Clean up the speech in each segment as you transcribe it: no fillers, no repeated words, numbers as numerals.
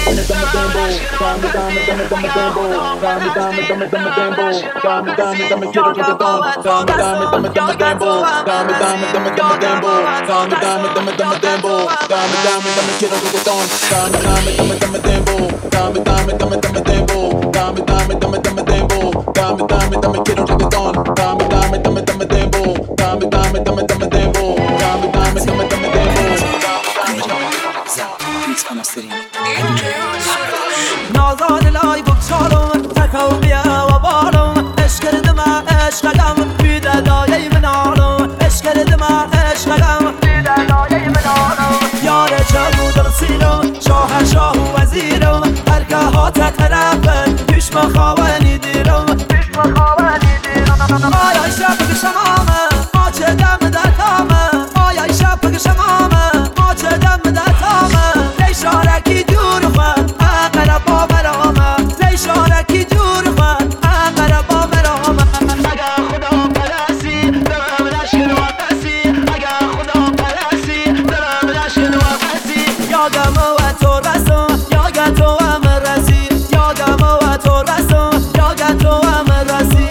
نازان لای بکشالم تکو بیا و بالم عشق کردم عشقم بیده دایه منالم عشق کردم عشقم بیده دایه منالم یار چلو در سیرم شاه و وزیرم هرگه ها تطرفن پیش مخوانی دیرم آیا شب بگشمامه ما چه دم در تامه آیا شب بگشمامه ما چه دم در تامه لیشارکی دور خود اقرب با برامه لیشارکی دور خود اقرب با برامه اگه خدا پرسی دلم نشکن و پسی اگه خدا پرسی دلم نشکن و پسی یادم و تو رسم یاگه تو هم رسی یادم و تو رسم یاگه تو هم رسی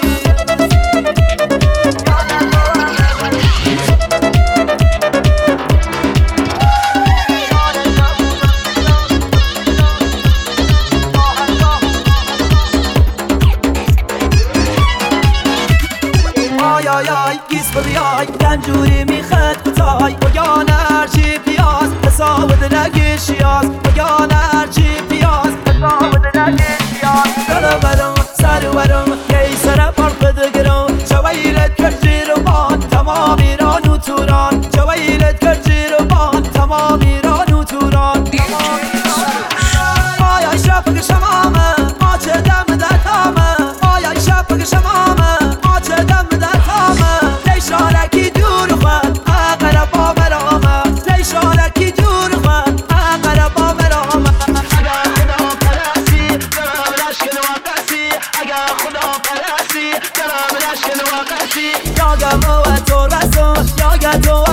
آی گیس بیای رنجوری میخد بتای بگان هرچی پیاز حساب دلگی شیاز بگان هرچی پیاز حساب دلگی شیاز دل برم سر برم کی سر پرق دگرم شویلت کرجیر بان تمام ایران و توران شویلت کرجیر بان تمام ایران و توران آیا شب بگشمامه ما چه دم در تامه آیا شب بگشمامه ما چه دم در لیشارکی دور خود اقرب با برامه لیشارکی دور خود اقرب با برامه اگه خدا پرسی دلم نشکن و قسی اگه خدا پرسی دلم نشکن و قسی یاگم و تو رسم یاگه تو